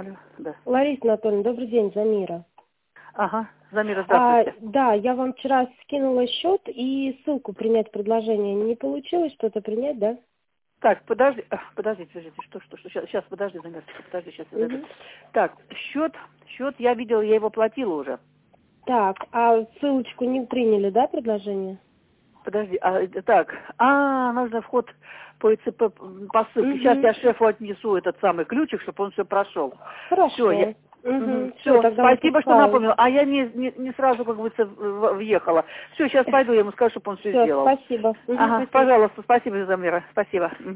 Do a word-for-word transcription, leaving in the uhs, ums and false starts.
Алло, да. Лариса Анатольевна, добрый день, Замира. Ага, Замира, А, здравствуйте. да, я вам вчера скинула счет и ссылку принять предложение. Не получилось что-то принять, да? Так, подожди, а, подождите, подождите, что, что, что, сейчас, сейчас, подожди, Замирочка, подожди, сейчас я зайду. Угу. Так, счет, счет я видела, я его платила уже. Так, а ссылочку не приняли, да, предложение? Подожди, а, это так, а, нужно вход по ИЦП, по ссылке. Сейчас Угу. я шефу отнесу этот самый ключик, чтобы он все прошел. Все, я... Хорошо. Угу. Все, Все, тогда спасибо, что написала. напомнил. А я не, не, не сразу, как говорится, в- въехала. Все, сейчас пойду, я ему скажу, чтобы он все Все, сделал. спасибо. Угу, Ага, спасибо. пожалуйста, спасибо, Замира, спасибо. Мгм.